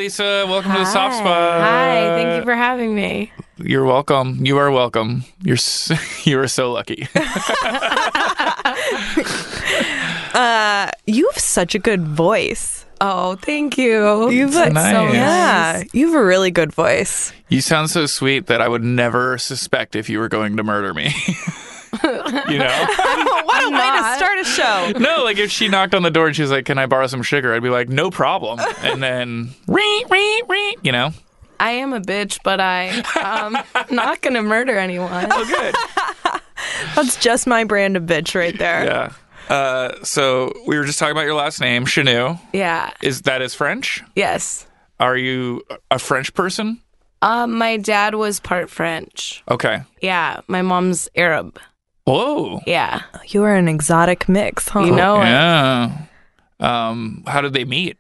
Lisa. Welcome to the Soft Spot. Hi. Thank you for having me. You're welcome. You are welcome. You are so lucky. You have such a good voice. Oh, thank you. You have nice. so Yeah, you have a really good voice. You sound so sweet that I would never suspect if you were going to murder me. You know? What a way to start a show. No, like if she knocked on the door and she was like, "Can I borrow some sugar?" I'd be like, "No problem." And then, you know? I am a bitch, but I'm not going to murder anyone. Oh, good. That's just my brand of bitch right there. Yeah. So we were just talking about your last name, Chanu. Yeah. Is French? Yes. Are you a French person? My dad was part French. Okay. Yeah. My mom's Arab. Whoa. Yeah. You are an exotic mix, huh? You know it. Yeah. How did they meet?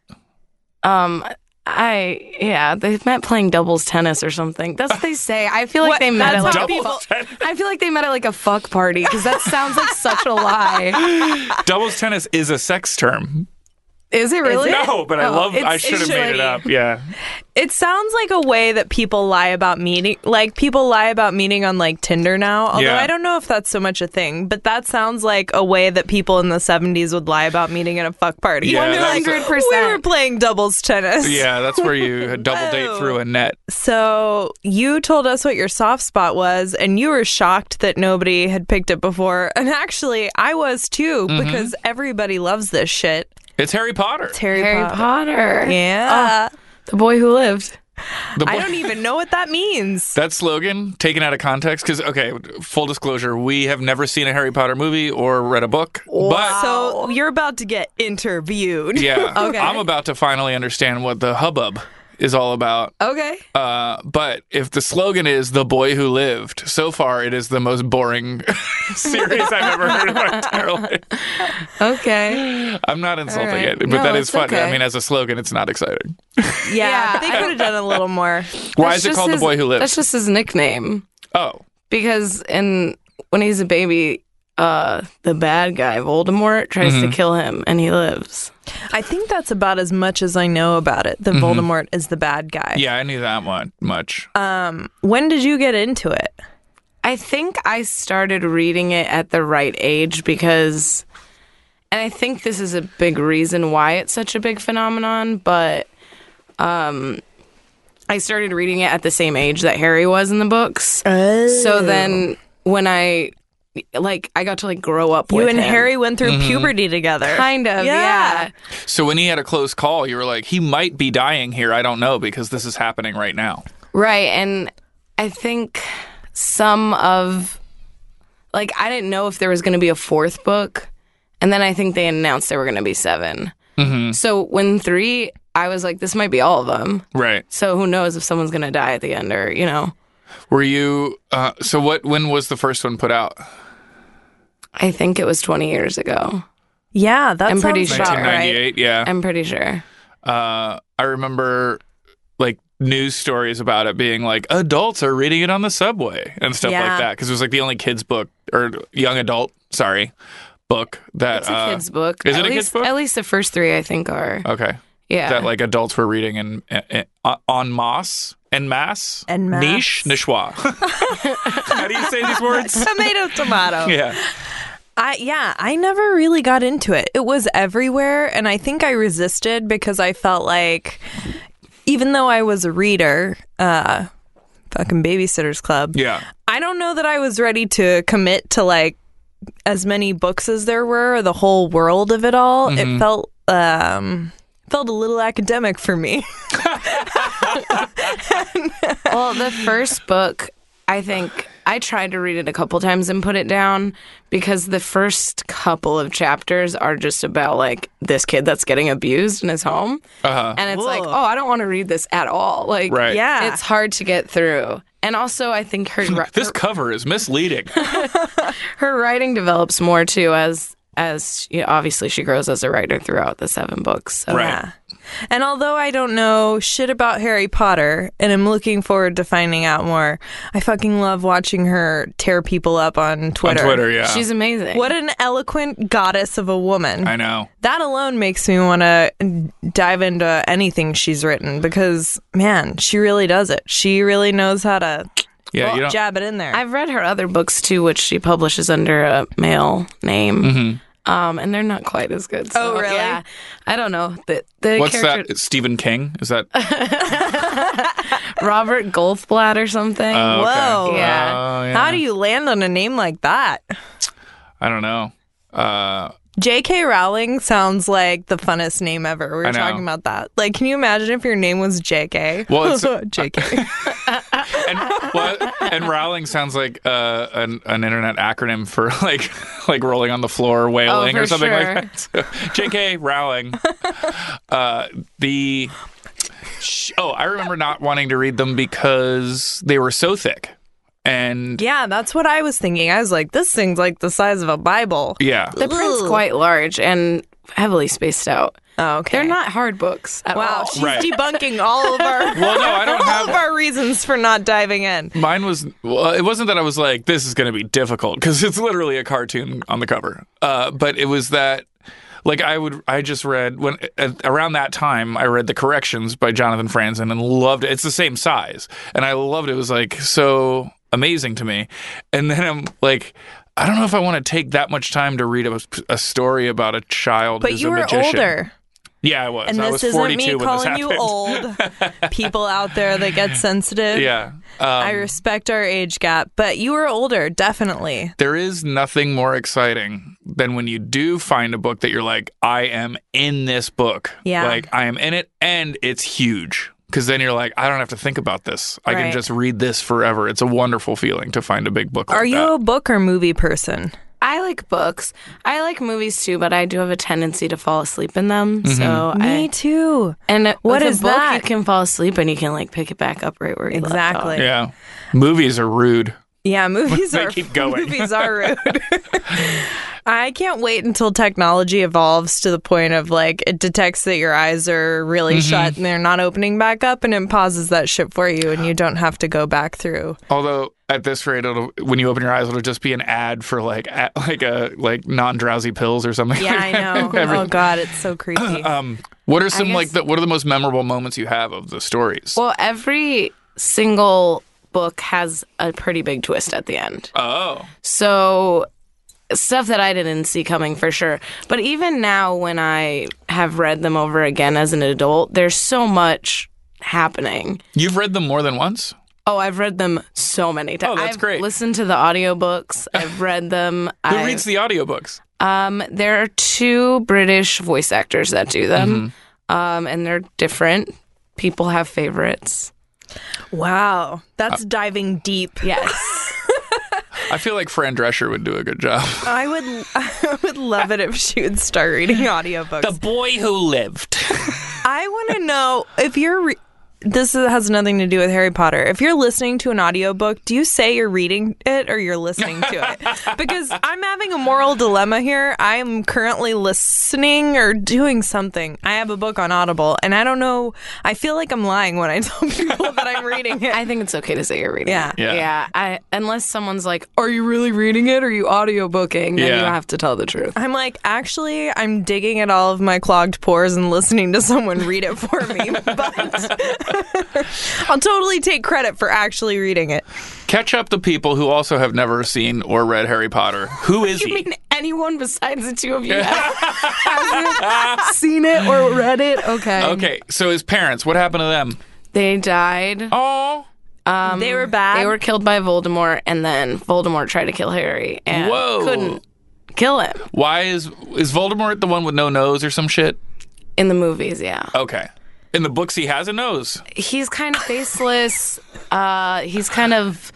They met playing doubles tennis or something. That's what they say. I feel like What? they met at That's like how a Doubles tennis. I feel like they met at like a fuck party because that sounds like such a lie. Doubles tennis is a sex term. Is it really? No, but I should have made it shitty. up. Yeah. It sounds like a way that people lie about meeting. Like, people lie about meeting on, like, Tinder now. Although Yeah. I don't know if that's so much a thing. But that sounds like a way that people in the 70s would lie about meeting at a fuck party. Yeah, that was- 100%. We were playing doubles tennis. Yeah, that's where you double date through a net. So you told us what your soft spot was, and you were shocked that nobody had picked it before. And actually, I was too, because everybody loves this shit. It's Harry Potter. It's Harry Harry Potter. Potter. Yeah. The boy who lived. The I boy- don't even know what that means. That slogan, taken out of context, because, okay, full disclosure, we have never seen a Harry Potter movie or read a book. But, So you're about to get interviewed. yeah, Okay. I'm about to finally understand what the hubbub is all about. Okay. But if the slogan is "The Boy Who Lived," so far it is the most boring series I've ever heard in my entire life. Okay. I'm not insulting All right. it, but No, that is it's fun. okay. I mean, as a slogan, it's not exciting. Yeah, Yeah, they could have done a little more. Why That's is it just called his- "The Boy Who Lived"? That's just his nickname. Oh, Because when he's a baby, the bad guy, Voldemort, tries to kill him and he lives. I think that's about as much as I know about it. That Voldemort is the bad guy. yeah, I knew that one much. When did you get into it? I think I started reading it at the right age because, and I think this is a big reason why it's such a big phenomenon, but I started reading it at the same age that Harry was in the books. So then when I got to grow up with You and him. Harry went through puberty together. Kind of, Yeah. yeah. So when he had a close call, you were like, he might be dying here. I don't know, because this is happening right now. Right, and I think some of, I didn't know if there was going to be a fourth book, and then I think they announced there were going to be 7. So when 3, I was like, this might be all of them. Right. So who knows if someone's going to die at the end or, Were you, when was the first one put out? I think it was 20 years ago. Yeah, that's I'm pretty sure. about right. 1998, yeah. I'm pretty sure. I remember news stories about it being like adults are reading it on the subway and stuff Yeah. like that, because it was the only kids book or young adult book that It's a kid's book. Is At it a least, kid's book? At least the first 3, I think, are. Okay. Yeah. That adults were reading in en masse, niche, nichois. How do you say these words? Tomato. Yeah. I never really got into it. It was everywhere, and I think I resisted because I felt like, even though I was a reader, fucking Babysitter's Club, Yeah. I don't know that I was ready to commit to as many books as there were, or the whole world of it all. It felt a little academic for me. Well, the first book, I think I tried to read it a couple times and put it down because the first couple of chapters are just about this kid that's getting abused in his home. And it's Whoa. I don't want to read this at all. Right. Yeah. It's hard to get through. And also, I think This cover is misleading. her writing develops more too as obviously she grows as a writer throughout the 7 books. So. Right. And although I don't know shit about Harry Potter and I'm looking forward to finding out more, I fucking love watching her tear people up on Twitter. On Twitter, yeah. She's amazing. What an eloquent goddess of a woman. I know. That alone makes me want to dive into anything she's written because, man, she really does it. She really knows how to Yeah, you don't. jab it in there. I've read her other books too, which she publishes under a male name. Mm-hmm. And they're not quite as good. So, Oh, really? Yeah, I don't know. The What's character, that? Stephen King? Is that? Robert Goldblatt or something. Oh, okay. Whoa. Yeah. Oh, yeah. How do you land on a name like that? I don't know. J.K. Rowling sounds like the funnest name ever. We I were know. talking about that. Like, can you imagine if your name was J.K.? Well, it's- J.K. and Rowling sounds like an internet acronym for like rolling on the floor, wailing, Oh, or for something sure. like that. So, J.K. Rowling. I remember not wanting to read them because they were so thick. And Yeah, that's what I was thinking. I was like, this thing's like the size of a Bible. yeah, The print's Ugh. quite large and heavily spaced out. Oh, okay. They're not hard books at Wow, all. she's Right. debunking all of our well, no, I don't all have. of our reasons for not diving in. Mine was, well, it wasn't that I was like, this is going to be difficult because it's literally a cartoon on the cover. But it was that, like, I just read, around that time, I read The Corrections by Jonathan Franzen and loved it. It's the same size. And I loved it. It was like so amazing to me. And then I'm like, I don't know if I want to take that much time to read a story about a child But who's you a were magician. older. Yeah, I was. And I this was isn't 42 me when this calling happened. you old. People out there that get sensitive. Yeah. I respect our age gap, but you were older, definitely. There is nothing more exciting than when you do find a book that you're like, I am in this book. Yeah. Like, I am in it, and it's huge. Because then you're like, I don't have to think about this. I can Right. just read this forever. It's a wonderful feeling to find a big book like Are you that. a book or movie person? I like books. I like movies too, but I do have a tendency to fall asleep in them. So Me too. And What with is a book, that? you can fall asleep and you can like pick it back up right where you left Exactly. off. Yeah. Movies are rude. Yeah, movies They are keep going. Movies are rude. I can't wait until technology evolves to the point of like it detects that your eyes are really shut and they're not opening back up, and it pauses that shit for you, and you don't have to go back through. Although at this rate, when you open your eyes, it'll just be an ad for like non-drowsy pills or something. Yeah, like I know. that. Oh God, it's so creepy. What are some guess- what are the most memorable moments you have of the stories? Well, every single book has a pretty big twist at the end. Oh. So stuff that I didn't see coming for sure. But even now when I have read them over again as an adult, there's so much happening. You've read them more than once? Oh, I've read them so many times. Oh, that's I've great. listened to the audiobooks. I've read them. Who reads the audiobooks? There are 2 British voice actors that do them. And they're different. People have favorites. Wow, that's diving deep. Yes. I feel like Fran Drescher would do a good job. I would love it if she would start reading audiobooks. Boy Who Lived. I want to know if you're this has nothing to do with Harry Potter. If you're listening to an audiobook, do you say you're reading it or you're listening to it? Because I'm having a moral dilemma here. I am currently listening or doing something. I have a book on Audible, and I don't know. I feel like I'm lying when I tell people that I'm reading it. I think it's okay to say you're reading Yeah. it. Yeah. Unless someone's like, are you really reading it or are you audiobooking? Then Yeah. you have to tell the truth. I'm like, actually, I'm digging at all of my clogged pores and listening to someone read it for me. But I'll totally take credit for actually reading it. Catch up the people who also have never seen or read Harry Potter. Who is You he? mean anyone besides the 2 of you hasn't seen it or read it? Okay. Okay, so his parents, what happened to them? They died. Oh, They were bad. They were killed by Voldemort, and then Voldemort tried to kill Harry and Whoa. couldn't kill him why is Voldemort the one with no nose or some shit? in the movies. Yeah, Okay. In the books, he has a nose. he's kind of faceless. He's kind of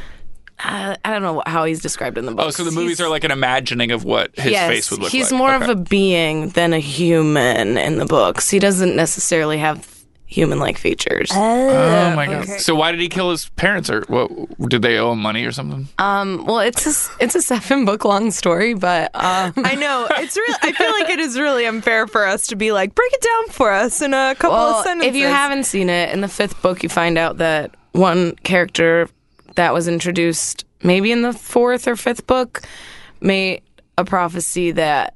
I don't know how he's described in the books. Oh, so the movies are like an imagining of what his face would look like. He's more of Okay. a being than a human in the books. He doesn't necessarily have. human-like features. Oh my god! So why did he kill his parents, or what? Did they owe him money or something? Well, it's a 7-book long story, but I know it's really. I feel like it is really unfair for us to be like, break it down for us in a couple of sentences. if you haven't seen it, in the 5th book, you find out that one character that was introduced maybe in the 4th or 5th book made a prophecy that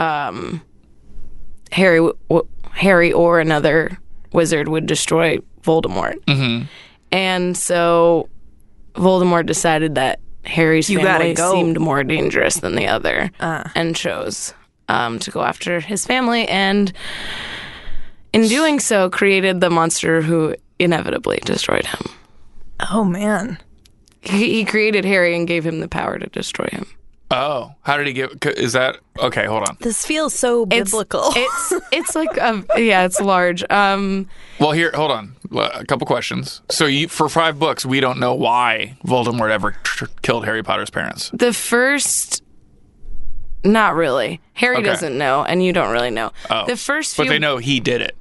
Harry or another wizard would destroy Voldemort. Mm-hmm. And so Voldemort decided that Harry's family seemed more dangerous than the other and chose to go after his family, and in doing so created the monster who inevitably destroyed him. Oh, man. He created Harry and gave him the power to destroy him. Oh, how did he get? Is that okay? Hold on. This feels so biblical. It's like it's large. Well, here, hold on. A couple questions. So, for 5 books, we don't know why Voldemort ever killed Harry Potter's parents. The first, not really. Harry Okay. doesn't know, and you don't really know. Oh, The first few, but they know he did it.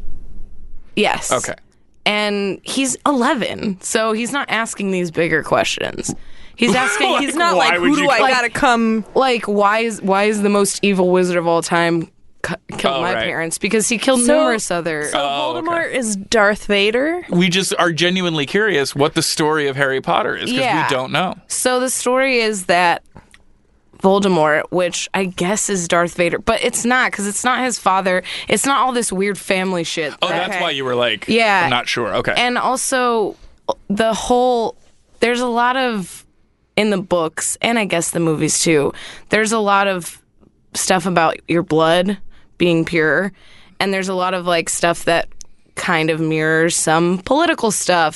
yes. Okay. And he's 11, so he's not asking these bigger questions. He's asking. He's not Why like, would who do you- I Like- gotta come? Like, why is the most evil wizard of all time killed my right. parents? Because he killed numerous other. Voldemort is Darth Vader? We just are genuinely curious what the story of Harry Potter is, because Yeah. we don't know. So the story is that Voldemort, which I guess is Darth Vader, but it's not, because it's not his father. It's not all this weird family shit. Oh, that's Okay. why you were like, Yeah. I'm not sure. Okay. And also, there's a lot of, in the books, and I guess the movies too, there's a lot of stuff about your blood being pure, and there's a lot of like stuff that kind of mirrors some political stuff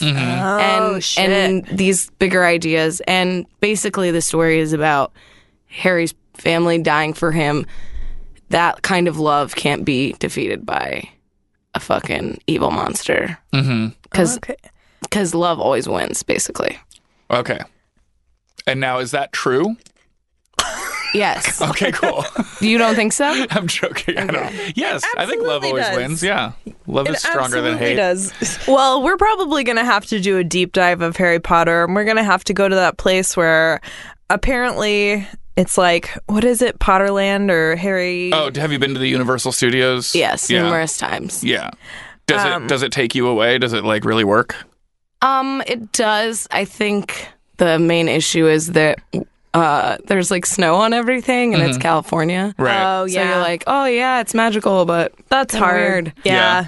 and these bigger ideas. And basically the story is about Harry's family dying for him. That kind of love can't be defeated by a fucking evil monster. Because love always wins, basically. Okay. And now, is that true? Yes. Okay, cool. You don't think so? I'm joking. I don't. Yes, I think love absolutely always does. wins. Yeah. Love is stronger than hate. Does. Well, we're probably going to have to do a deep dive of Harry Potter, and we're going to have to go to that place where apparently it's like, what is it, Potterland or Harry? Oh, have you been to the Universal Studios? Yes, Yeah. numerous times. Yeah. Does it take you away? Does it like really work? It does. I think the main issue is that there's like snow on everything, and it's California. Right. Oh, So yeah. you're like, oh yeah, it's magical, but That's kinda hard. weird. Yeah.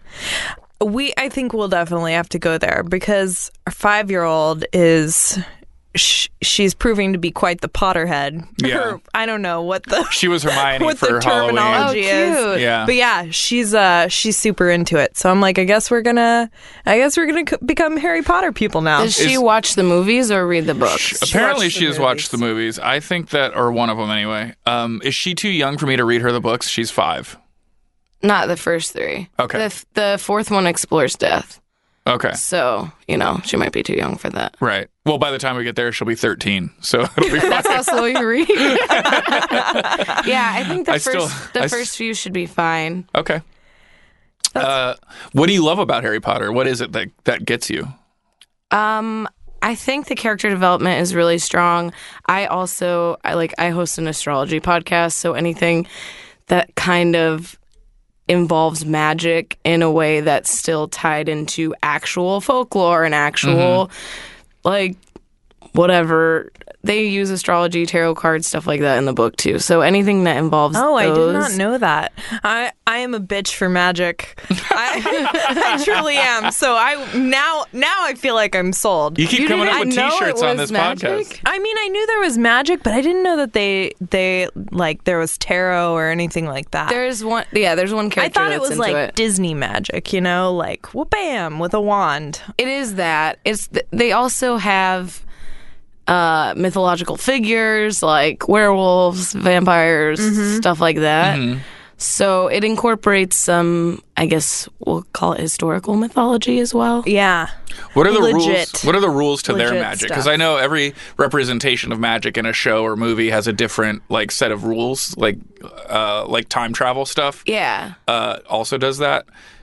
I think we'll definitely have to go there because our 5-year-old is she's proving to be quite the Potterhead. Yeah. Or, I don't know what the She was Hermione what for the Halloween. terminology Oh, is. cute. Yeah. But yeah, she's super into it. So I'm like, I guess we're gonna become Harry Potter people now. Does she watch the movies or read the books? Apparently, watched the she has watched the movies. I think that, or one of them anyway. Is she too young for me to read her the books? She's 5. Not the first 3. Okay. The 4th one explores death. Okay. So, she might be too young for that. Right. Well, by the time we get there, she'll be 13. So it'll be fine. That's how slow you read. Yeah, I think the I first few should be fine. Okay. What do you love about Harry Potter? What is it that gets you? I think the character development is really strong. I host an astrology podcast, so anything that kind of involves magic in a way that's still tied into actual folklore and actual like whatever. They use astrology, tarot cards, stuff like that in the book too. So anything that involves I did those, not know that. I am a bitch for magic. I truly am. So now I feel like I'm sold. You keep coming up with didn't know T-shirts it on was this magic? podcast. I mean, I knew there was magic, but I didn't know that they like there was tarot or anything like that. There's one character I thought it that's was into like it. Disney magic, like whoop-bam with a wand. It is that. They also have mythological figures like werewolves, vampires, stuff like that. So it incorporates some, I guess we'll call it historical mythology as well. Yeah. What are the rules? Legit. What are the rules to their Legit magic? Because stuff. I know every representation of magic in a show or movie has a different set of rules, like time travel stuff. Yeah. Also does that.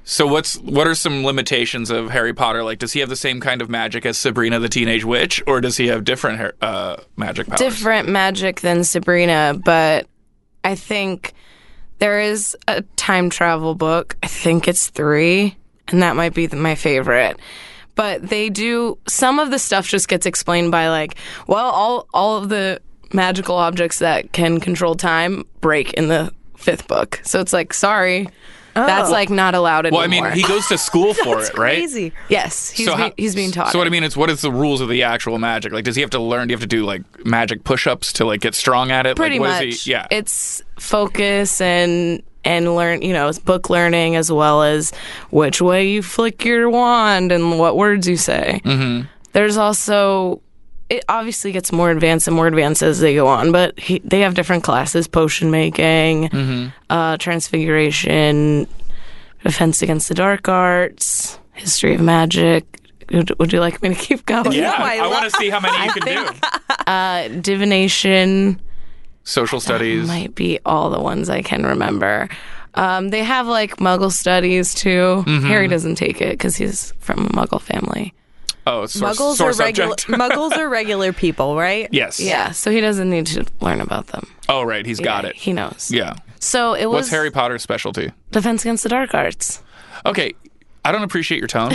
So what are some limitations of Harry Potter? Like, does he have the same kind of magic as Sabrina the Teenage Witch, or does he have different magic powers? Different magic than Sabrina, but I think there is a time travel book. I think it's 3, and that might be my favorite. But they do, some of the stuff just gets explained by like, well, all of the magical objects that can control time break in the 5th book. So it's like, sorry, that's like not allowed anymore. Well, I mean, he goes to school for it, right? Crazy. Yes, he's being taught. So what I mean is, what is the rules of the actual magic? Like, does he have to learn? Do you have to do like magic push-ups to like get strong at it? Pretty like, much. Yeah. It's focus and learn, it's book learning as well as which way you flick your wand and what words you say. Mm-hmm. There's also, it obviously gets more advanced and more advanced as they go on, but they have different classes: potion making, transfiguration, defense against the dark arts, history of magic. Would you like me to keep going? Yeah, I want to see how many you can do. Divination. Social studies. Might be all the ones I can remember. They have like Muggle studies too. Harry doesn't take it because he's from a Muggle family. Oh, it's Muggles are regular people, right? Yes. Yeah, so he doesn't need to learn about them. Oh, right. He's got it. He knows. Yeah. So it was What's Harry Potter's specialty? Defense against the dark arts. Okay. I don't appreciate your tone.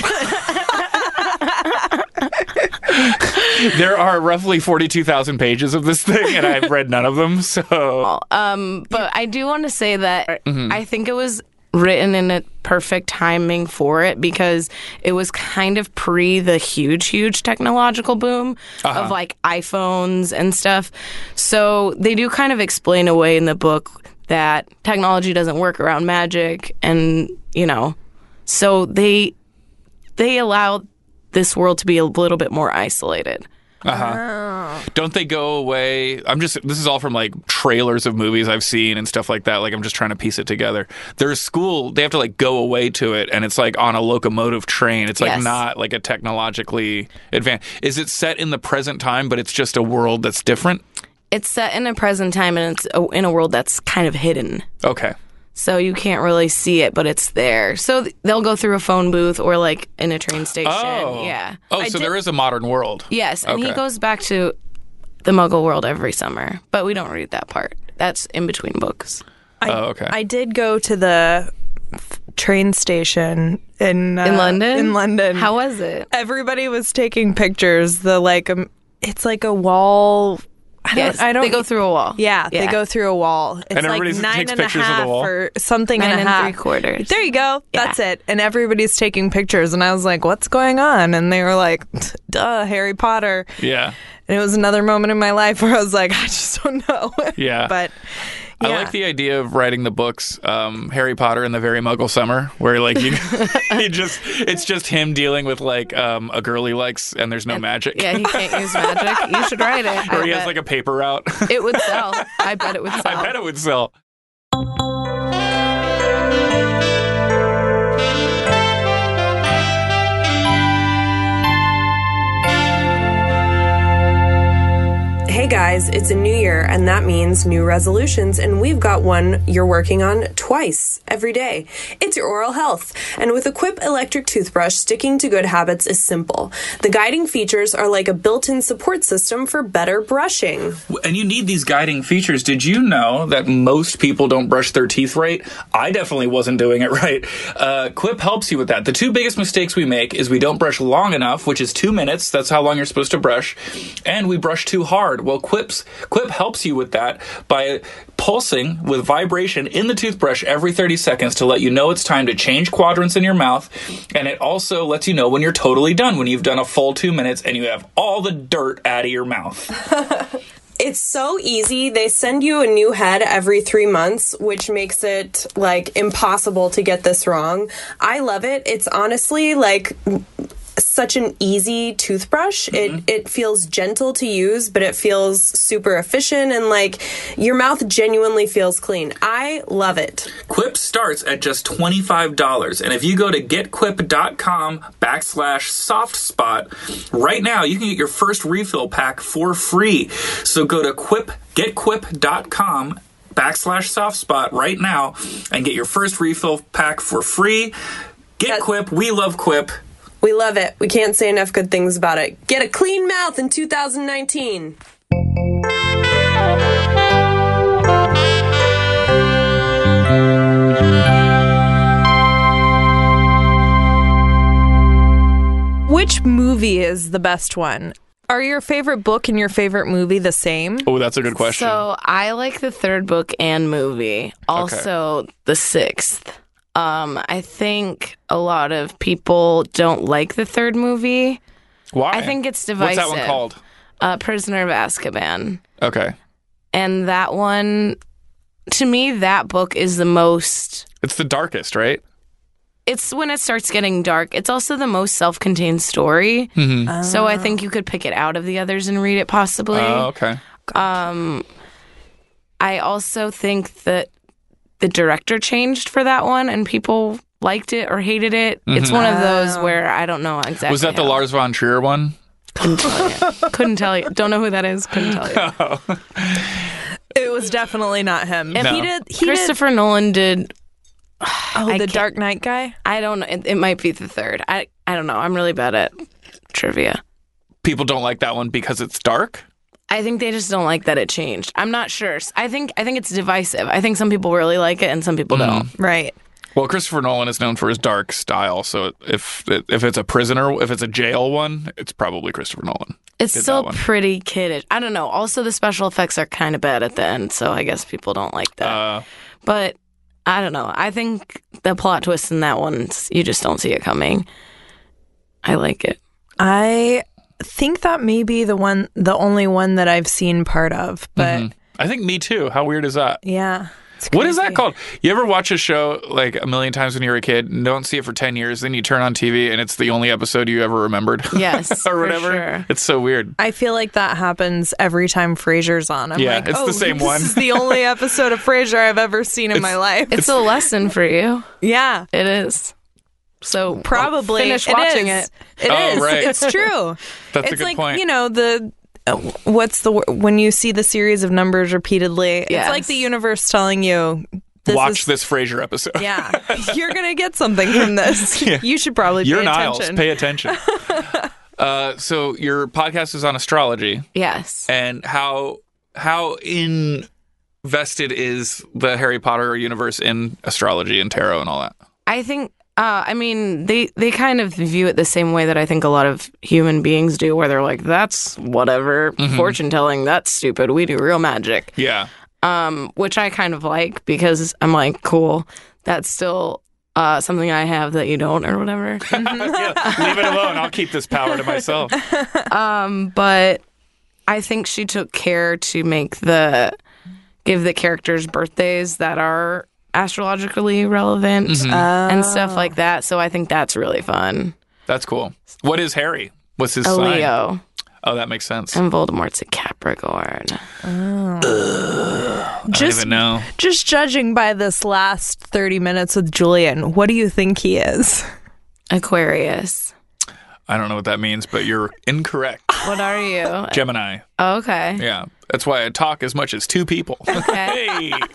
There are roughly 42,000 pages of this thing, and I've read none of them. So, but I do want to say that I think it was written in a perfect timing for it because it was kind of pre the huge technological boom of like iPhones and stuff. So they do kind of explain away in the book that technology doesn't work around magic, and so they allow this world to be a little bit more isolated. Don't they go away? This is all from like trailers of movies I've seen and stuff like that. Like, I'm just trying to piece it together. Their school, they have to like go away to it, and it's like on a locomotive train. It's like not like a technologically advanced. Is it set in the present time, but it's just a world that's different? It's set in a present time, and it's in a world that's kind of hidden. Okay. So you can't really see it, but it's there. So they'll go through a phone booth or like in a train station. Oh. Yeah. So there is a modern world. Yes, and he goes back to the Muggle world every summer, but we don't read that part. That's in between books. Okay. I did go to the train station in London. In London. How was it? Everybody was taking pictures. It's like a wall. They go through a wall. Yeah, they go through a wall. It's and like everybody 9 takes and a pictures of the half wall? or something 9 and a half. 3/4. There you go. Yeah. That's it. And everybody's taking pictures. And I was like, what's going on? And they were like, duh, Harry Potter. Yeah. And it was another moment in my life where I was like, I just don't know. Yeah. But I like the idea of writing the books, Harry Potter and the Very Muggle Summer, where like it's just him dealing with like a girl he likes, and there's no magic. Yeah, he can't use magic. You should write it. Or he has like a paper route. It would sell. I bet it would sell. I bet it would sell. Hey guys, it's a new year, and that means new resolutions, and we've got one you're working on twice every day. It's your oral health, and with a Quip electric toothbrush, sticking to good habits is simple. The guiding features are like a built-in support system for better brushing. And you need these guiding features. Did you know that most people don't brush their teeth right? I definitely wasn't doing it right. Quip helps you with that. The two biggest mistakes we make is we don't brush long enough, which is 2 minutes. That's how long you're supposed to brush. And we brush too hard. Well, Quip helps you with that by pulsing with vibration in the toothbrush every 30 seconds to let you know it's time to change quadrants in your mouth. And it also lets you know when you're totally done, when you've done a full 2 minutes and you have all the dirt out of your mouth. It's so easy. They send you a new head every 3 months, which makes it like impossible to get this wrong. I love it. It's honestly like such an easy toothbrush. It feels gentle to use, but it feels super efficient, and like your mouth genuinely feels clean. I love it. Quip starts at just $25, and if you go to getquip.com/softspot right now, you can get your first refill pack for free. So go to getquip.com/softspot right now and get your first refill pack for free. Get Quip. We love Quip. We love it. We can't say enough good things about it. Get a clean mouth in 2019. Which movie is the best one? Are your favorite book and your favorite movie the same? Oh, that's a good question. So I like the third book and movie. Also the sixth. I think a lot of people don't like the third movie. Why? I think it's divisive. What's that one called? Prisoner of Azkaban. Okay. And that one, to me, that book is the most... It's the darkest, right? It's when it starts getting dark. It's also the most self-contained story. Mm-hmm. So I think you could pick it out of the others and read it possibly. Oh, okay. I also think that the director changed for that one and people liked it or hated it. It's one of those where I don't know exactly. Was that the Lars von Trier one? Couldn't tell you. Couldn't tell you. Don't know who that is. Couldn't tell you. It was definitely not him. No. He Christopher Nolan did... the Dark Knight guy? I don't know. It might be the third. I don't know. I'm really bad at trivia. People don't like that one because it's dark? I think they just don't like that it changed. I'm not sure. I think it's divisive. I think some people really like it and some people don't. Right. Well, Christopher Nolan is known for his dark style, so if it's a prisoner, if it's a jail one, it's probably Christopher Nolan. It's did still that one. pretty kiddish. I don't know. Also, the special effects are kind of bad at the end, so I guess people don't like that. But I don't know. I think the plot twist in that one, you just don't see it coming. I like it. I think that may be the only one that I've seen part of, but I think me too. How weird is that? yeah. It's What is that crazy. called? You ever watch a show like a million times when you were a kid and don't see it for 10 years, then you turn on TV and it's the only episode you ever remembered? Yes, or for whatever. sure. It's so weird. I feel like that happens every time Frasier's on. I'm Yeah, like, it's the same this one. is the only episode of Frasier I've ever seen in my life. It's a lesson for you. Yeah. It is. So Probably. finish watching is. it. It Oh, is. right. It's true. That's a It's good like, point. you know, when you see the series of numbers repeatedly, Yes. it's like the universe telling you, Watch this Frasier episode. Yeah, you're going to get something from this. You should probably You're pay Niles. attention. Pay attention. So your podcast is on astrology, Yes. and how invested is the Harry Potter universe in astrology and tarot and all that? I think, they kind of view it the same way that I think a lot of human beings do, where they're like, that's whatever, fortune telling, that's stupid. We do real magic. Yeah. Which I kind of like because I'm like, cool, that's still something I have that you don't or whatever. Yeah, leave it alone. I'll keep this power to myself. But I think she took care to give the characters birthdays that are astrologically relevant and stuff like that. So I think that's really fun. That's cool. What is Harry? What's his A sign? Leo. Oh, that makes sense. And Voldemort's a Capricorn. I don't even know. Just judging by this last 30 minutes with Julian, what do you think he is? Aquarius. I don't know what that means, but you're incorrect. What are you? Gemini. Oh, okay. Yeah. That's why I talk as much as two people. Okay. Hey.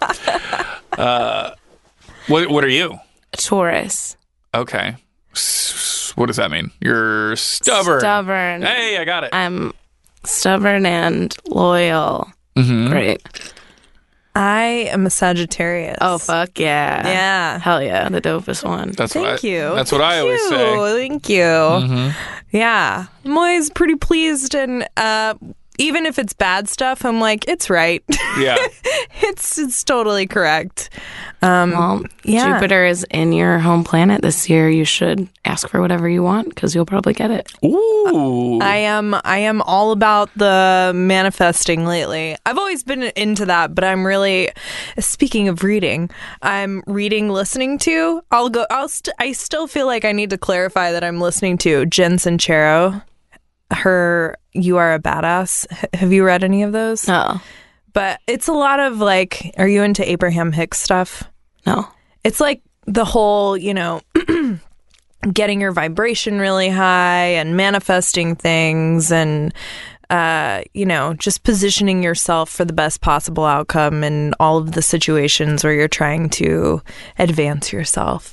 What are you? Taurus. Okay. What does that mean? You're stubborn. Stubborn. Hey, I got it. I'm stubborn and loyal. Great. I am a Sagittarius. Oh, fuck yeah. Yeah. Hell yeah. The dopest one. Thank you. That's what I always say. Thank you. Yeah. I'm always pretty pleased, and even if it's bad stuff, I'm like, it's right. Yeah. It's totally correct. Well, yeah. Jupiter is in your home planet this year. You should ask for whatever you want because you'll probably get it. Ooh. I am all about the manifesting lately. I've always been into that, but I'm really, speaking of reading, I'm listening to. I still feel like I need to clarify that I'm listening to Jen Sincero. Her You Are a Badass. Have you read any of those? No. But it's a lot of like, are you into Abraham Hicks stuff? No. It's like the whole, getting your vibration really high and manifesting things and, just positioning yourself for the best possible outcome in all of the situations where you're trying to advance yourself.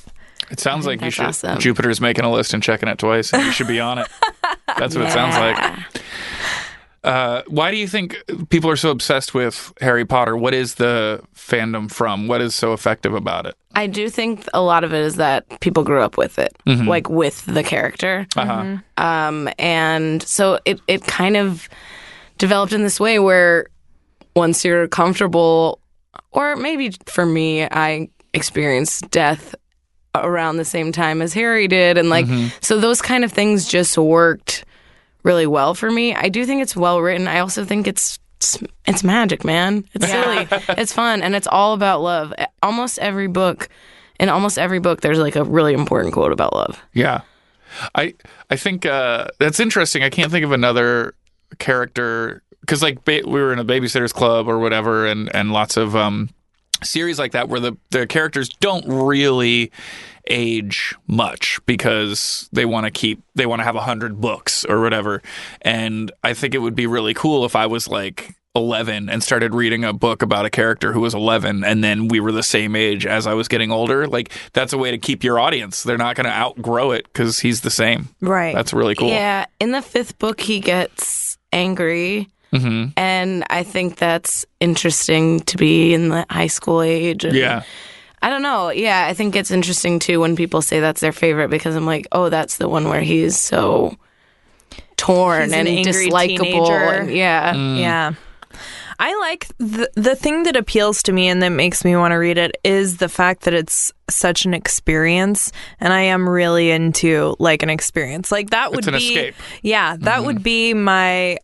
It sounds like you that's should. awesome. Jupiter's making a list and checking it twice, and you should be on it. That's what it sounds like. Why do you think people are so obsessed with Harry Potter? What is the fandom from? What is so effective about it? I do think a lot of it is that people grew up with it, like with the character. And so it kind of developed in this way where once you're comfortable, or maybe for me, I experienced death around the same time as Harry did. And like, so those kind of things just worked really well for me. I do think it's well written. I also think it's magic, man. It's silly. It's fun. And it's all about love. In almost every book, there's like a really important quote about love. Yeah. I think that's interesting. I can't think of another character because like we were in a Babysitter's Club or whatever, and lots of series like that where the characters don't really age much because they want to have 100 books or whatever. And I think it would be really cool if I was like 11 and started reading a book about a character who was 11 and then we were the same age as I was getting older. Like that's a way to keep your audience. They're not going to outgrow it because he's the same. Right. That's really cool. Yeah. In the 5th book, he gets angry. And I think that's interesting to be in the high school age. And Yeah. I don't know. Yeah, I think it's interesting too when people say that's their favorite because I'm like, oh, that's the one where he's so torn He's an and angry dislikable. teenager. And, yeah. Yeah. I like the thing that appeals to me and that makes me want to read it is the fact that it's such an experience, and I am really into like an experience. Like that would It's an escape. Yeah, that would be my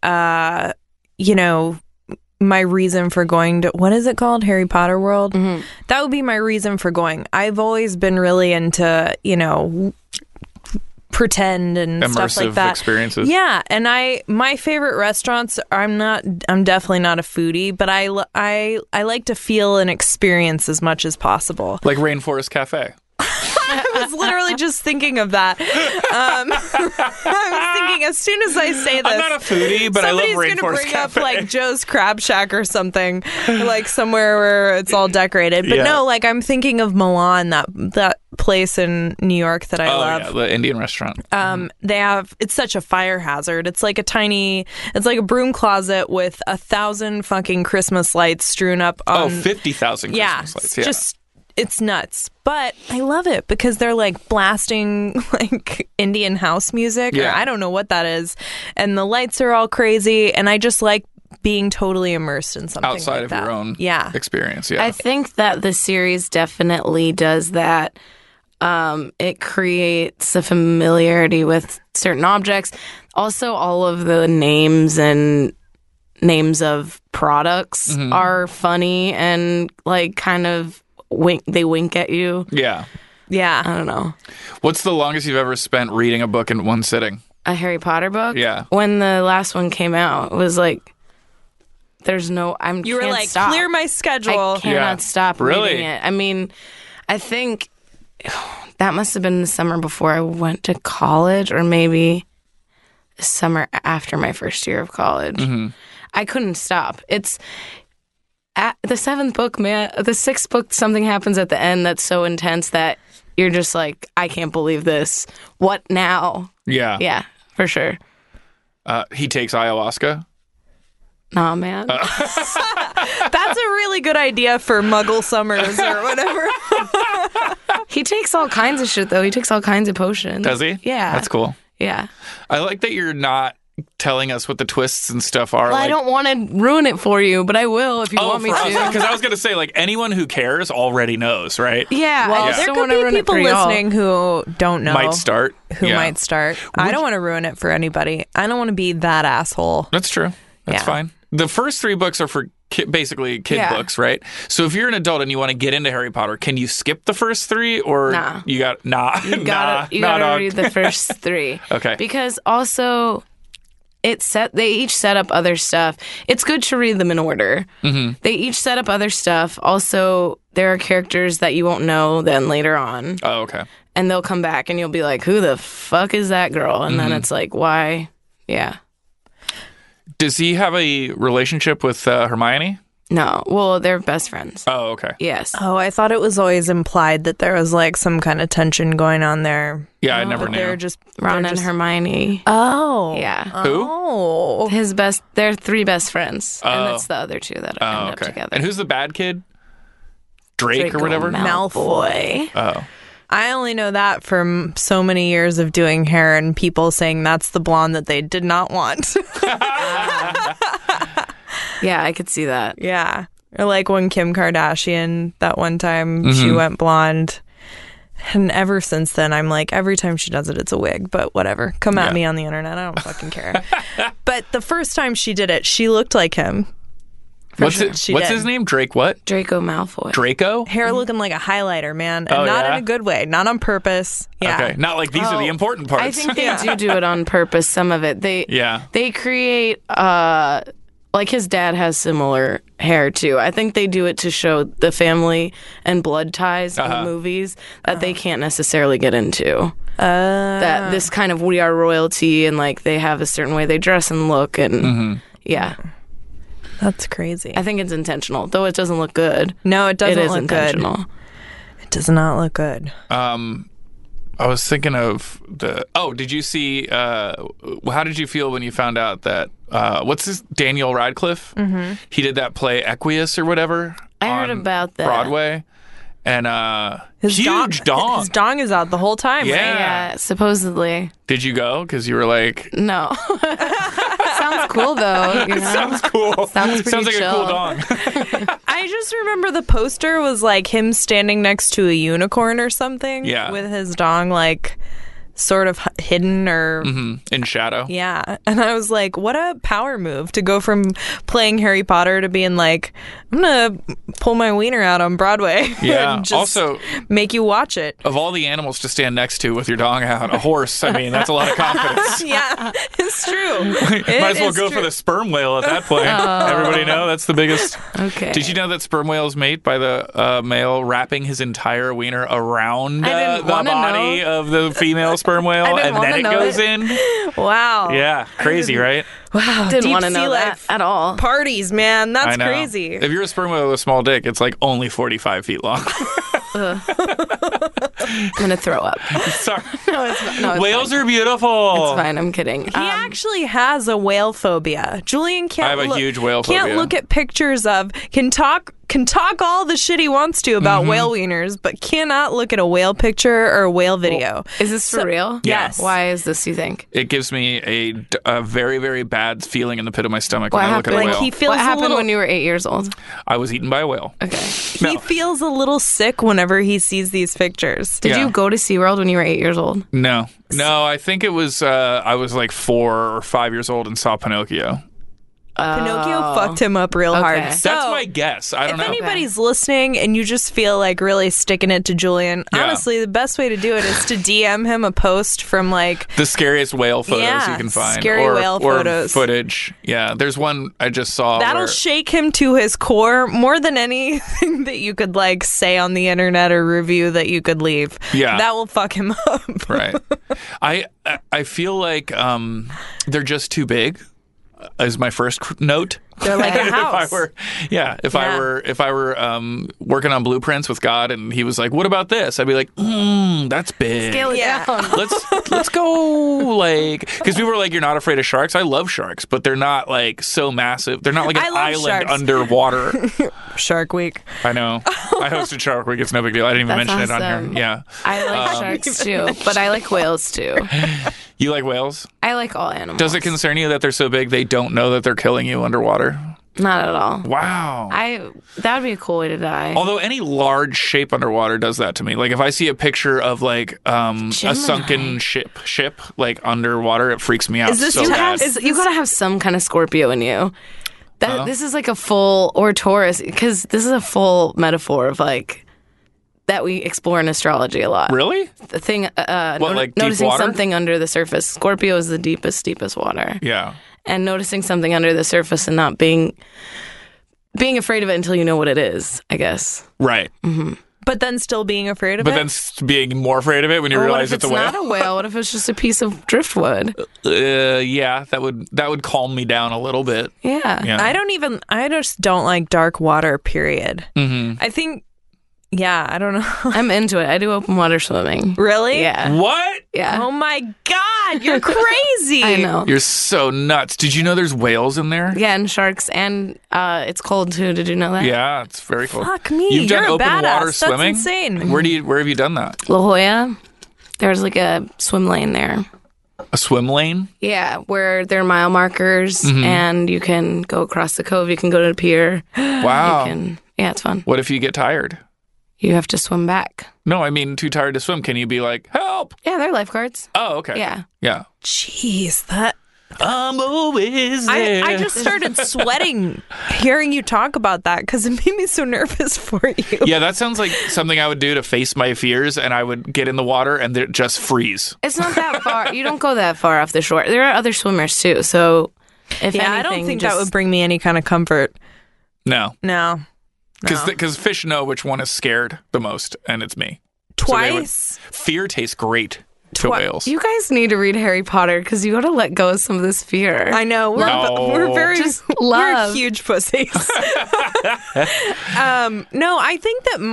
my reason for going to, what is it called? Harry Potter World? That would be my reason for going. I've always been really into, pretend and stuff like Immersive that. experiences. Yeah, and my favorite restaurants, I'm definitely not a foodie, but I like to feel and experience as much as possible. Like Rainforest Cafe. I was literally just thinking of that. I was thinking as soon as I say this, I'm not a foodie, but I love somebody's gonna Rainforest bring Cafe. up like Joe's Crab Shack or something, like somewhere where it's all decorated. But Yeah. no, like I'm thinking of Milan, that place in New York that I love. Yeah, the Indian restaurant. It's such a fire hazard. It's like a broom closet with 1,000 fucking Christmas lights strewn up on 50,000 Christmas lights. Yeah. just it's nuts. But I love it because they're like blasting like Indian house music, or Yeah. I don't know what that is, and the lights are all crazy, and I just like being totally immersed in something outside like of that. your own experience. Yeah. I think that the series definitely does that. It creates a familiarity with certain objects. Also, all of the names of products are funny and like kind of wink at you. Yeah. Yeah. I don't know. What's the longest you've ever spent reading a book in one sitting? A Harry Potter book? Yeah. When the last one came out, it was like, You were like, stop. clear my schedule. I cannot stop Really? reading it. I mean, I think that must have been the summer before I went to college, or maybe the summer after my first year of college. I couldn't stop. It's at the 7th book, man. The 6th book, something happens at the end that's so intense that you're just like, I can't believe this. What now? Yeah. Yeah, for sure. He takes ayahuasca. Nah, man. That's a really good idea for Muggle Summers or whatever. He takes all kinds of shit, though. He takes all kinds of potions. Does he? Yeah. That's cool. Yeah. I like that you're not telling us what the twists and stuff are. Well, I don't want to ruin it for you, but I will if you want me to. Because I was going to say, like, anyone who cares already knows, right? Yeah. Well, I just there don't could wanna be ruin it people for y'all. listening who don't know. Might start. Who Yeah. might start. I don't want to ruin it for anybody. I don't want to be that asshole. That's true. That's Yeah. fine. The first 3 books are for basically kid Yeah. books, right? So if you're an adult and you want to get into Harry Potter, can you skip the first 3 or Nah. you got You gotta read the first 3. Okay. Because also they each set up other stuff. It's good to read them in order. Mm-hmm. They each set up other stuff. Also, there are characters that you won't know then later on. Oh, okay. And they'll come back and you'll be like, who the fuck is that girl? And then it's like, why? Yeah. Does he have a relationship with Hermione? No. Well, they're best friends. Oh, okay. Yes. Oh, I thought it was always implied that there was like some kind of tension going on there. Yeah, I never But knew. they're just Ron they're and just- Hermione. Oh. Yeah. Who? Oh. They're 3 best friends. Oh. And that's the other 2 that end up okay. together. And who's the bad kid? Drake Draco or whatever? Malfoy. Oh. I only know that from so many years of doing hair and people saying that's the blonde that they did not want. Yeah, I could see that. Yeah. Or like when Kim Kardashian, that one time she went blonde. And ever since then, I'm like, every time she does it, it's a wig. But whatever. Come at Yeah. me on the internet. I don't fucking care. But the first time she did it, she looked like him. What's sure. She What's did. his name? Drake what? Draco Malfoy. Draco? Hair looking like a highlighter, man. Oh, And not yeah? in a good way. Not on purpose. Yeah. Okay. Not like these are the important parts. I think they do it on purpose, some of it. Yeah. They create like his dad has similar hair too. I think they do it to show the family and blood ties in the movies that they can't necessarily get into. That this kind of we are royalty and like they have a certain way they dress and look and yeah. That's crazy. I think it's intentional, though it doesn't look good. No, it doesn't It is look good. intentional. It does not look good. I was thinking of the. Oh, did you see? How did you feel when you found out that what's his Daniel Radcliffe? Mm-hmm. He did that play Equius or whatever. I heard on about that. Broadway, and His huge dong. His dong is out the whole time. Yeah. Right? Yeah, supposedly. Did you go? Because you were like, No. Sounds cool though. You know? sounds cool. Sounds pretty Sounds like a cool chill. dong. I just remember the poster was like him standing next to a unicorn or something. Yeah. With his dong like sort of hidden or In shadow. yeah. And I was like, what a power move to go from playing Harry Potter to being like, I'm gonna pull my wiener out on Broadway. Yeah. and just Also, make you watch it. of all the animals to stand next to with your dong out, a horse. I mean, that's a lot of confidence. Yeah, it's true. Might as well go for the sperm whale at that point. Everybody know that's the biggest. Okay. Did you know that sperm whales mate by the male wrapping his entire wiener around I didn't the wanna body know. of the female sperm whale, I didn't and then wanna it know goes it. in? Wow. Yeah, crazy, right? Wow. Didn't Deep want to sea know that life at all. parties, man. I That's know. crazy. If you're a sperm whale with a small dick, it's like only 45 feet long. I'm gonna throw up. Sorry. No, it's Whales fine. are beautiful. It's fine. I'm kidding. He actually has a whale phobia. Julian can't. I have a look, huge whale Can't phobia. look at pictures of. Can talk all the shit he wants to Mm-hmm. about whale wieners, but cannot look at a whale picture or a whale video. Is this for real? Yes. Why is this, you think? It gives me a very, very bad feeling in the pit of my stomach What when I look at a happened? whale. Like he feels What a happened little. when you were 8 years old? I was eaten by a whale. Okay. He feels a little sick whenever he sees these pictures. Did Yeah. you go to SeaWorld when you were 8 years old? No, I think it was I was like 4 or 5 years old and saw Pinocchio. Pinocchio fucked him up real hard. Okay. So, That's my guess. I don't if know. anybody's listening and you just feel like really sticking it to Julian, Yeah. honestly, the best way to do it is to DM him a post from like The scariest whale photos Yeah, you can find. scary or, whale or photos. footage. Yeah, there's one I just saw. that'll where, shake him to his core more than anything that you could like say on the internet or review that you could leave. Yeah. That will fuck him up. Right. I feel like they're just too big. Is my first note. They're like a If I house. were, if Yeah. I were working on blueprints with God, and He was like, "What about this?" I'd be like, "That's big." Scale it Yeah. down. Let's go like because people were like, "You're not afraid of sharks." I love sharks, but they're not like so massive. They're not like I an love island sharks. underwater. Shark Week. I know. I hosted Shark Week. It's no big deal. I didn't even That's mention it on awesome. here. Yeah. I like sharks too, but I like whales too. You like whales? I like all animals. Does it concern you that they're so big they don't know that they're killing you underwater? Not at all. Wow. That would be a cool way to die. Although any large shape underwater does that to me. Like if I see a picture of like a sunken ship like underwater, it freaks me out Is this so you bad. You gotta have some kind of Scorpio in you. This is like a full, or Taurus, because this is a full metaphor of like that we explore in astrology a lot. Really? The thing, like deep noticing water? something under the surface. Scorpio is the deepest water. Yeah. And noticing something under the surface and not being afraid of it until you know what it is, I guess. Right. But then still being afraid of but it? then being more afraid of it when you Or what realize if it's it's a whale. not a whale? What if it's just a piece of driftwood? Yeah, that would calm me down a little bit. Yeah. Yeah. I just don't like dark water, period. I think, yeah, I don't know. I'm into it. I do open water swimming. Really? Yeah. What? Yeah. Oh my God, you're crazy. I know. You're so nuts. Did you know there's whales in there? Yeah, and sharks, and it's cold too. Did you know that? Yeah, it's very cool. Fuck me. You've done You're a open badass. water That's swimming? insane. Where have you done that? La Jolla, there's like a swim lane there. A swim lane? Yeah, where there are mile markers, and you can go across the cove. You can go to the pier. Wow. Yeah, it's fun. What if you get tired? You have to swim back. No, I mean too tired to swim. Can you be like, help? Yeah, they're lifeguards. Oh, okay. Yeah. Yeah. Jeez, that. I'm always there. I just started sweating hearing you talk about that because it made me so nervous for you. Yeah, that sounds like something I would do to face my fears, and I would get in the water and just freeze. It's not that far. You don't go that far off the shore. There are other swimmers too. So, if Yeah, anything, I don't think just, that would bring me any kind of comfort. No. No. Because fish know which one is scared the most, and it's me. So they would- Twice. fear tastes great to whales. You guys need to read Harry Potter because you got to let go of some of this fear. I know. No. We're very Just we're love. huge pussies. No, I think that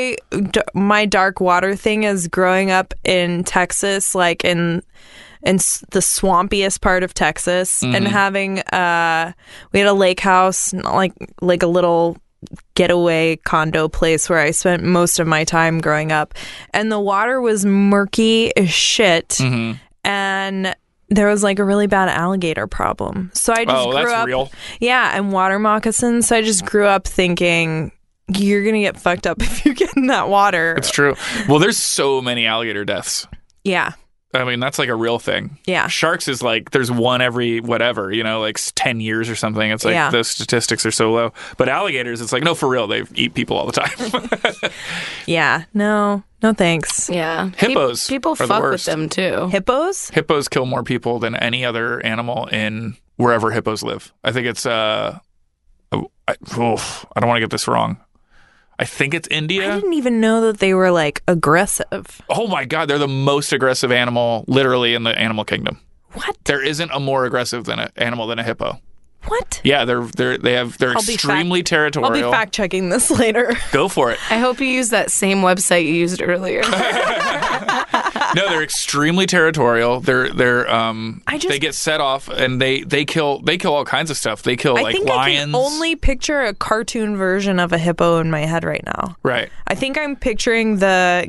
my dark water thing is growing up in Texas, like in the swampiest part of Texas, and having we had a lake house, like a little getaway condo place where I spent most of my time growing up, and the water was murky as shit, and there was like a really bad alligator problem. So I just Oh, grew that's up, real. yeah, and water moccasins. So I just grew up thinking you're gonna get fucked up if you get in that water. It's true. Well, there's so many alligator deaths. Yeah, I mean, that's like a real thing. Yeah. Sharks is like, there's one every whatever, like 10 years or something. It's like Yeah. those statistics are so low. But alligators, it's like, no, for real. They eat people all the time. yeah. No thanks. Yeah. Hippos People are the fuck with worst. them too. Hippos? Hippos kill more people than any other animal in wherever hippos live. I think it's, I don't want to get this wrong. I think it's I India. didn't even know that they were like aggressive. Oh my God, they're the most aggressive animal literally in the animal kingdom. What? There isn't a more aggressive animal than a hippo. What? Yeah, they're extremely territorial. I'll be fact checking this later. Go for it. I hope you use that same website you used earlier. No, they're extremely territorial. They just- get set off and they kill all kinds of stuff. They kill I like think lions. I can only picture a cartoon version of a hippo in my head right now. Right. I think I'm picturing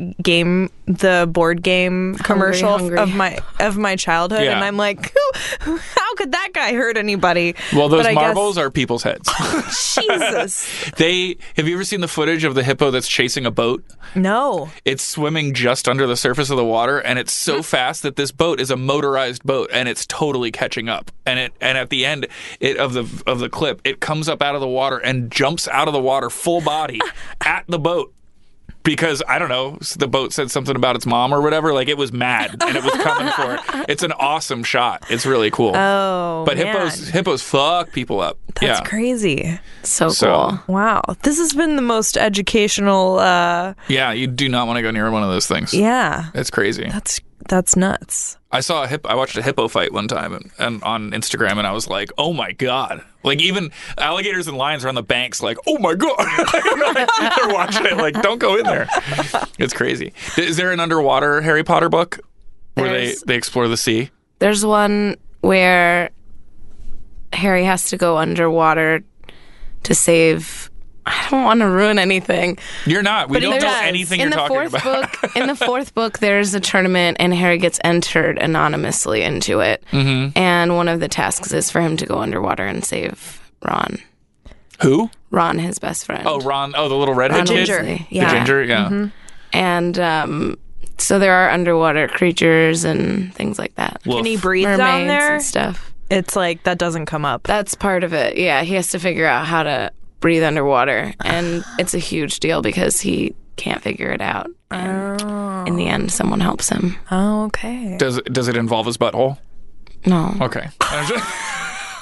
the board game commercial Hungry. of my childhood, Yeah. and I'm like, how could that guy hurt anybody? Well, those But I marbles are people's heads. guess, Jesus, Have you ever seen the footage of the hippo that's chasing a boat? no. It's swimming just under the surface of the water, and it's so fast that this boat is a motorized boat, and it's totally catching up. And at the end of the clip, it comes up out of the water and jumps out of the water full body at the boat. Because, I don't know, the boat said something about its mom or whatever. Like, it was mad, and it was coming for it. It's an awesome shot. It's really cool. Oh, But man. hippos fuck people up. That's yeah. crazy. So So- cool. Wow, this has been the most educational. Yeah, you do not want to go near one of those things. Yeah, It's crazy. that's nuts. I watched a hippo fight one time and on Instagram, and I was like, oh my God. Like, even alligators and lions are on the banks, like, oh my God. They're watching it, like, don't go in there. It's crazy. Is there an underwater Harry Potter book where There's- they explore the sea? There's one where Harry has to go underwater to save. I don't want to ruin anything. You're not. We But he don't know does. anything in you're the talking fourth about. book, in the fourth book, there's a tournament, and Harry gets entered anonymously into it. Mm-hmm. And one of the tasks is for him to go underwater and save Ron. Who? Ron, his best friend. Oh, Ron. Oh, the little redhead Ron kid? Weasley. The Yeah. ginger? Yeah. And so there are underwater creatures and things like that. Woof. Can he breathe Mermaids down there? and stuff. It's like that doesn't come up. That's part of it. Yeah, he has to figure out how to breathe underwater, and it's a huge deal because he can't figure it out. And in the end, someone helps him. Oh, okay. Does it involve his butthole? No. Okay.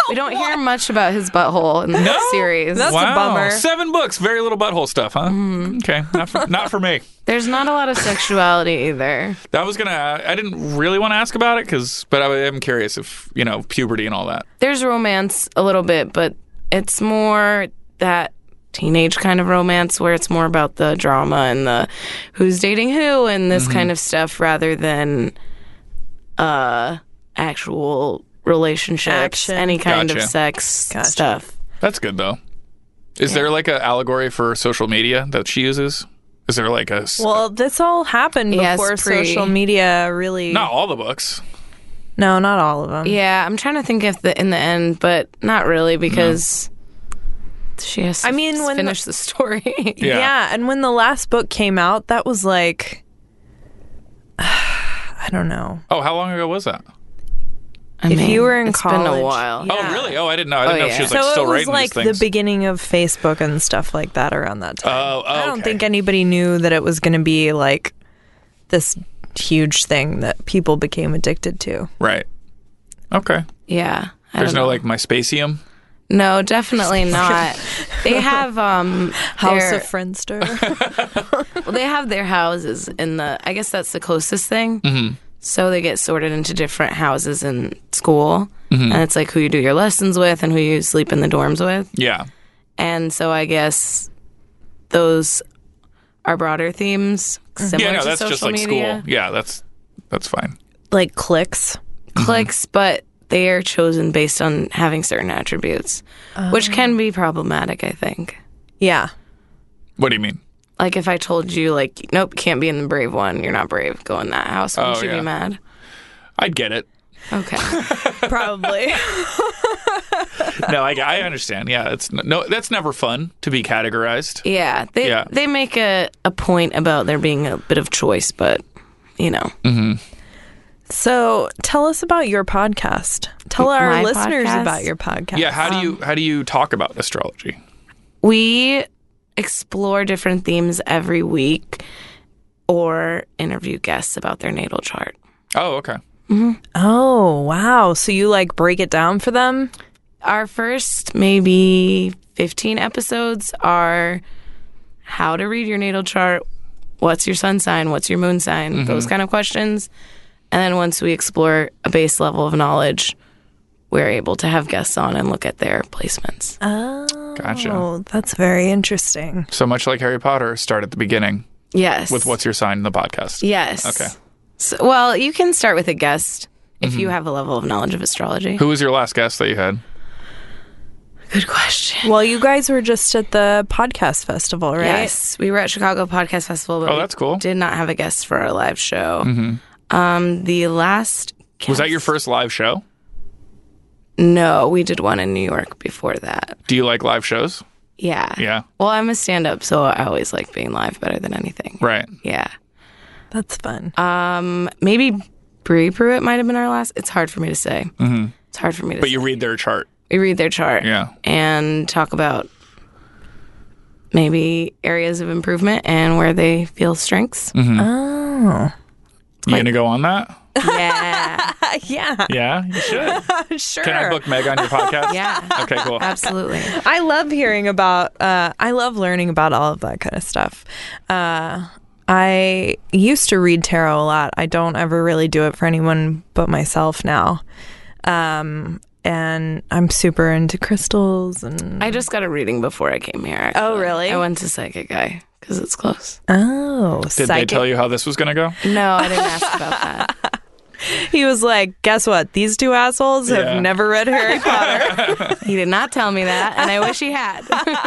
We don't hear much about his butthole in the series. That's a bummer. 7 books, very little butthole stuff, huh? Okay, not for me. There's not a lot of sexuality either. I didn't really want to ask about it, but I am curious if, puberty and all that. There's romance a little bit, but it's more that teenage kind of romance where it's more about the drama and the who's dating who and this kind of stuff rather than actual relationships, Action. any kind of Gotcha. sex stuff. That's good, though. Is there like an allegory for social media that she uses? Is there like a... Well, this all happened Yes, before pre- social media really... Not all the books. No, not all of them. Yeah, I'm trying to think if in the end, but not really because she has to finish the story. Yeah. Yeah, and when the last book came out, that was like... I don't know. Oh, how long ago was that? If you were in it's college... been a while. Oh, really? Oh, I didn't know. I didn't know if she was So still it was writing like these the things. beginning of Facebook and stuff like that around that time. Oh, I don't okay. think anybody knew that it was going to be like this huge thing that people became addicted to. Right. Okay. Yeah. There's no like MySpacium? No, definitely not. They have House of Friendster. well, they have their houses in the. I guess that's the closest thing. Mm-hmm. So they get sorted into different houses in school, and it's like who you do your lessons with and who you sleep in the dorms with. Yeah. And so I guess those are broader themes similar Yeah, no, to that's social just like media. school. Yeah, that's fine. Like cliques. Cliques, but they are chosen based on having certain attributes, which can be problematic, I think. Yeah. What do you mean? Like if I told you, like, nope, can't be in the brave one, you're not brave, go in that house, wouldn't you yeah. be mad? I'd get it. Okay. Probably. No, I understand. Yeah, that's never fun to be categorized. Yeah, they make a point about there being a bit of choice, but, So tell us about your podcast. Tell our My listeners podcast? about your podcast. Yeah, how do you talk about astrology? We explore different themes every week or interview guests about their natal chart. Oh, okay. Oh, wow. So you like break it down for them? Our first maybe 15 episodes are how to read your natal chart, what's your sun sign, what's your moon sign, those kind of questions. And then once we explore a base level of knowledge, we're able to have guests on and look at their placements. Gotcha. Oh, that's very interesting. So much like Harry Potter, start at the beginning Yes. with what's your sign in the podcast. Yes. Okay. So, well, you can start with a guest if you have a level of knowledge of astrology. Who was your last guest that you had? Good question. Well, you guys were just at the podcast festival, right? Yes, we were at Chicago Podcast Festival, but Oh, that's cool. we did not have a guest for our live show. The last guest, Was that your first live show? No, we did one in New York before that. Do you like live shows? Yeah. Yeah. Well, I'm a stand-up, so I always like being live better than anything. Right. Yeah. That's fun. Maybe Bree Pruitt might have been our last. It's hard for me to say. Mm-hmm. It's hard for me to But say. you read their chart. We read their chart. Yeah. And talk about maybe areas of improvement and where they feel strengths. Oh. You going to go on that? Yeah. Yeah, Yeah, you should. sure. Can I book Meg on your podcast? Yeah. Okay, cool. Absolutely. I love hearing about, I love learning about all of that kind of stuff. I used to read tarot a lot. I don't ever really do it for anyone but myself now. And I'm super into crystals and... I just got a reading before I came here. Actually. Oh, really? I went to Psychic Eye because it's close. Oh, Did they tell you how this was going to go? No, I didn't ask about that. He was like, guess what? These two assholes Yeah. have never read Harry Potter. He did not tell me that, and I wish he had.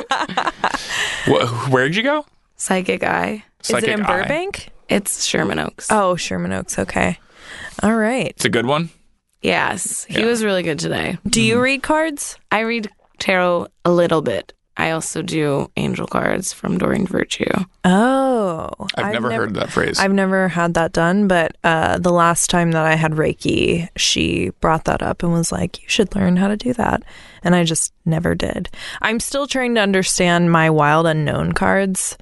Where'd you go? Psychic Eye. Is it in Eye. Burbank? It's Sherman Oaks. Oh, Sherman Oaks. Okay. All right. It's a good one. Yes, he was really good today. Do you read cards? I read tarot a little bit. I also do angel cards from Doreen Virtue. Oh. I've never heard that phrase. I've never had that done, but the last time that I had Reiki, she brought that up and was like, you should learn how to do that. And I just never did. I'm still trying to understand my wild unknown cards.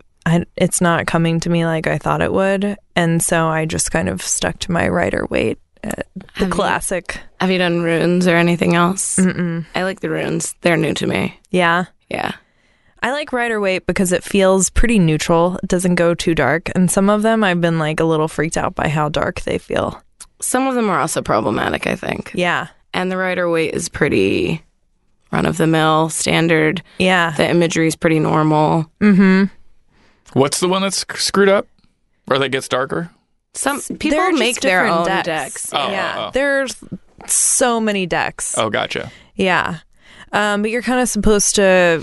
It's not coming to me like I thought it would. And so I just kind of stuck to my Rider-Waite The classic. Have you done runes or anything else? Mm-mm. I like the runes. They're new to me. Yeah. Yeah. I like Rider-Waite because it feels pretty neutral. It doesn't go too dark. And some of them I've been like a little freaked out by how dark they feel. Some of them are also problematic, I think. Yeah. And the Rider-Waite is pretty run-of-the-mill, standard. Yeah. The imagery is pretty normal. Mm-hmm. What's the one that's screwed up? Or that gets darker? Some They're people just make their different own decks. decks. Oh, Yeah. oh, oh. There's so many decks. Oh, gotcha. Yeah. But you're kind of supposed to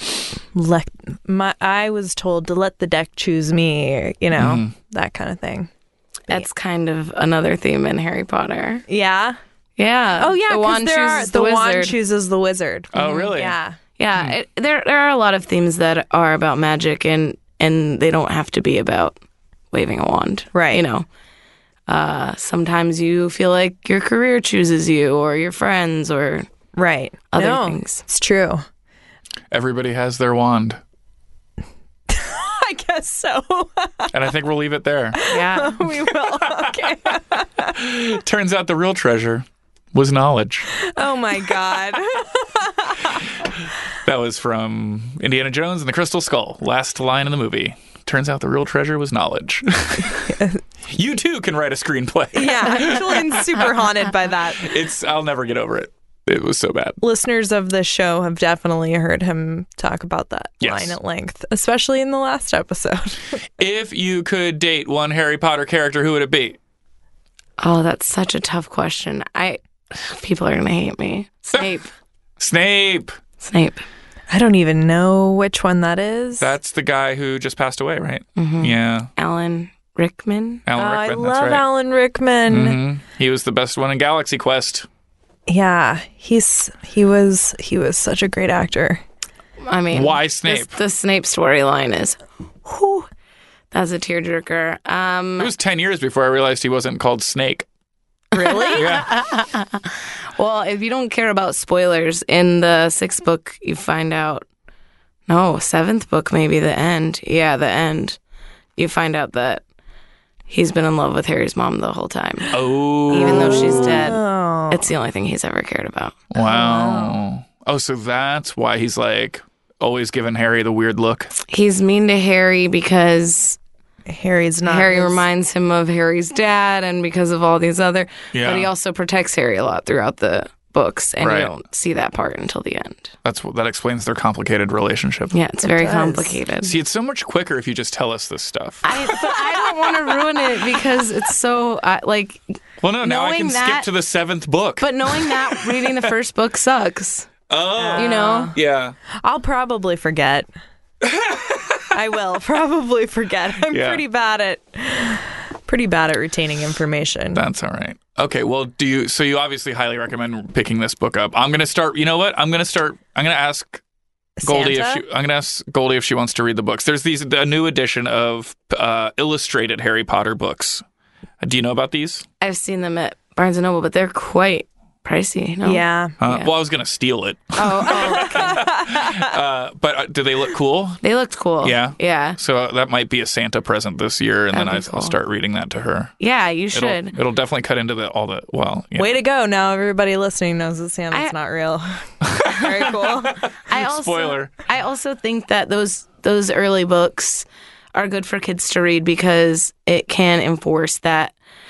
I was told to let the deck choose me, you know, that kind of thing. That's kind of another theme in Harry Potter. Yeah. Yeah. Oh yeah, the wand chooses the the wand wizard. chooses the wizard. Oh, really? Yeah. Yeah, there are a lot of themes that are about magic, and they don't have to be about waving a wand. Right. You know, sometimes you feel like your career chooses you, or your friends, or Right. other No, things. It's true. Everybody has their wand. I guess so. And I think we'll leave it there. Yeah. We will. Okay. Turns out the real treasure was knowledge. Oh my God. That was from Indiana Jones and the Crystal Skull. Last line in the movie. Turns out the real treasure was knowledge. You too can write a screenplay. Yeah. Julian's super haunted by that. I'll never get over it. It was so bad. Listeners of the show have definitely heard him talk about that Yes. line at length, especially in the last episode. If you could date one Harry Potter character, who would it be? Oh, that's such a tough question. People are gonna hate me. Snape. Snape. Snape. I don't even know which one that is. That's the guy who just passed away, right? Mm-hmm. Yeah. Alan Rickman. Alan I Rickman, love that's right. Alan Rickman. Mhm. He was the best one in Galaxy Quest. Yeah, he was such a great actor. I mean, Why Snape? The Snape storyline is, whew, that's a tearjerker. It was 10 years before I realized he wasn't called Snake. Really? Yeah. Well, if you don't care about spoilers, in the 6th book, you find out. No, 7th book, maybe the end. Yeah, the end. You find out that he's been in love with Harry's mom the whole time. Oh. Even though she's dead. Oh. It's the only thing he's ever cared about. Wow. Oh, so that's why he's like always giving Harry the weird look. He's mean to Harry because Harry's not. Harry his- reminds reminds him of Harry's dad, and because of all these other. Yeah. But he also protects Harry a lot throughout the books, and Right. you don't see that part until the end. That explains their complicated relationship. Yeah, it's very does. complicated. See, it's so much quicker if you just tell us this stuff. But I don't want to ruin it because it's so like. Well, no, now I knowing can skip that- to the 7th book. But knowing that reading the first book sucks. Oh. You know. Yeah. I'll probably forget. I will probably forget. I'm Yeah. pretty bad at retaining information. That's all right. Okay, well, so you obviously highly recommend picking this book up. I'm going to start, you know what? I'm going to ask Goldie if she wants to read the books. There's a new edition of illustrated Harry Potter books. Do you know about these? I've seen them at Barnes and Noble, but they're quite pricey. No? Yeah. Well, I was going to steal it. Oh, okay. But do they look cool? They looked cool. Yeah? Yeah. So that might be a Santa present this year, and then That'd be I'll cool. start reading that to her. Yeah, you should. It'll definitely cut into yeah. Way to go. Now everybody listening knows that Santa's not real. Very cool. Spoiler. I also think that those early books are good for kids to read because it can enforce that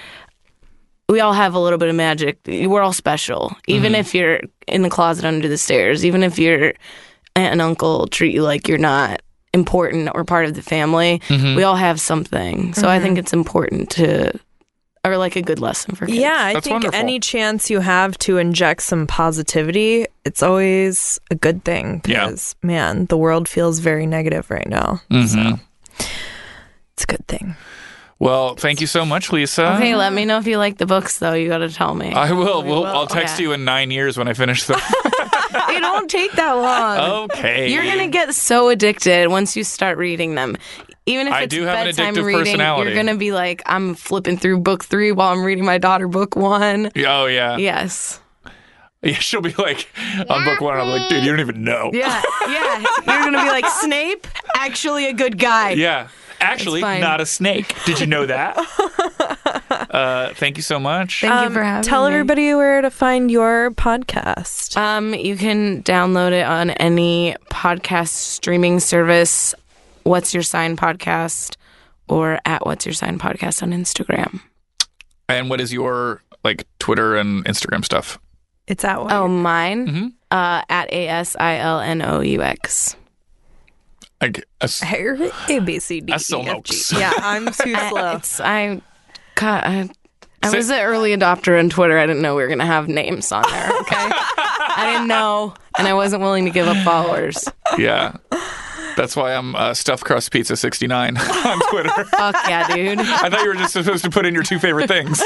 we all have a little bit of magic. We're all special. Even if you're in the closet under the stairs, even if your aunt and uncle treat you like you're not important or part of the family, we all have something. So I think it's important or like a good lesson for kids. Yeah, I That's think wonderful. any chance you have to inject some positivity, it's always a good thing. Because, man, the world feels very negative right now. So it's a good thing. Well, thank you so much, Lisa. Okay, let me know if you like the books, though. You got to tell me. I will. I'll text Okay. you in 9 years when I finish them. They don't take that long. Okay. You're going to get so addicted once you start reading them. Even if I it's do have an bedtime addictive reading, personality. you're going to be like, I'm flipping through book 3 while I'm reading my daughter book 1. Oh, yeah. Yes. Yeah, she'll be like, on book 1, I'm like, dude, you don't even know. Yeah. Yeah. You're going to be like, Snape, actually a good guy. Yeah. Actually, It's fine. not a snake. Did you know that? Thank you so much. Thank you for having Tell me. everybody where to find your podcast. You can download it on any podcast streaming service. What's Your Sign Podcast, or at What's Your Sign Podcast on Instagram. And what is your like Twitter and Instagram stuff? It's at one. Oh, mine? Mhm. At ASILNOUX. Like A B C D E F G. Asilnox. Yeah, I'm too slow. I was an early adopter on Twitter. I didn't know we were going to have names on there, okay? I didn't know, and I wasn't willing to give up followers. yeah. That's why I'm Stuffed Crust Pizza 69 on Twitter. Fuck yeah, dude. I thought you were just supposed to put in your two favorite things.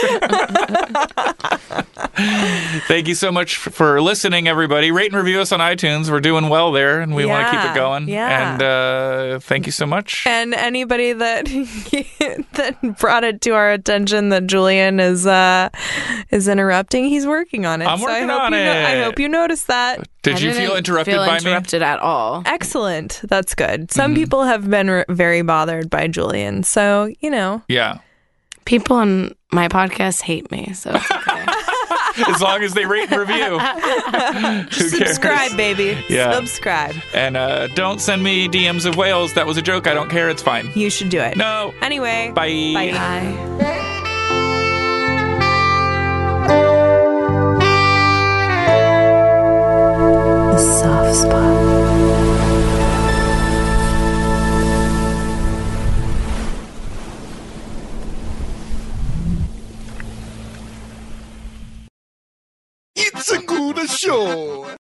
Thank you so much for listening, everybody. Rate and review us on iTunes. We're doing well there, and we want to keep it going. Yeah. And thank you so much. And anybody that that brought it to our attention that Julian is interrupting, he's working on it. I'm working on it. I hope you noticed that. Did you feel interrupted by me? Interrupted at all. Excellent. That's good. Some people have been very bothered by Julian, so Yeah. People on my podcast hate me, so it's okay. As long as they rate and review. Who cares? subscribe, baby. Yeah. Subscribe. And don't send me DMs of whales. That was a joke. I don't care. It's fine. You should do it. No. Anyway. Bye. Bye. Bye. The soft spot. It's a good show.